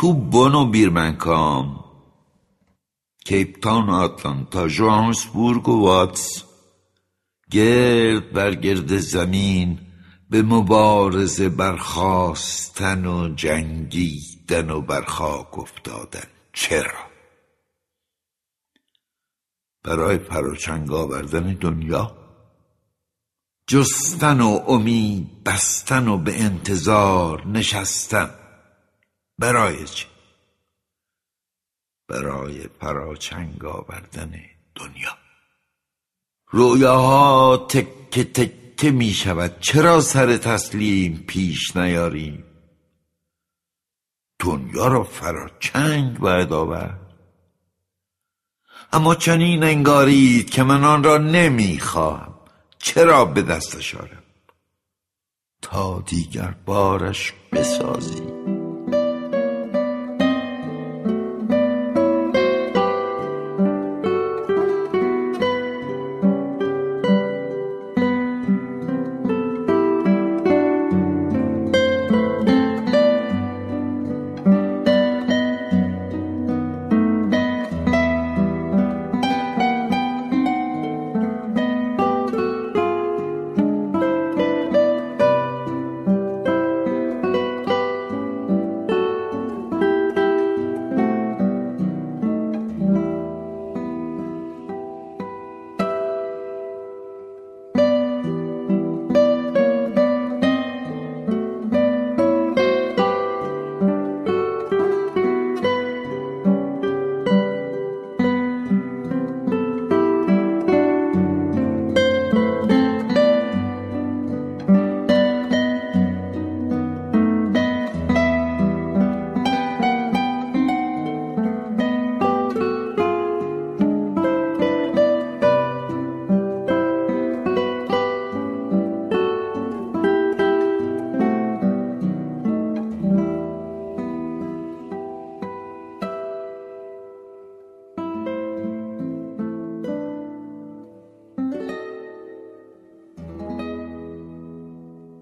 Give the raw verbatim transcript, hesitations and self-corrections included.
تو بن و بیرمنکام، کیپ تاون و آتلانتا، ژوهانسبورگ و واتس، گرد بر گرد زمین به مبارزه برخاستن و جنگیدن و بر خاک افتادن. چرا؟ برای پراچنگ آوردن دنیا، جستن و امید بستن و به انتظار نشستن. برای چی؟ برای پراچنگ آوردن دنیا. رویاها تکه تکه می شود، چرا سر تسلیم پیش نیاریم؟ دنیا را فراچنگ باید آورد. اما چنین انگارید که من آن را نمی خواهم. چرا به دستش آرم؟ تا دیگر بارش بسازی.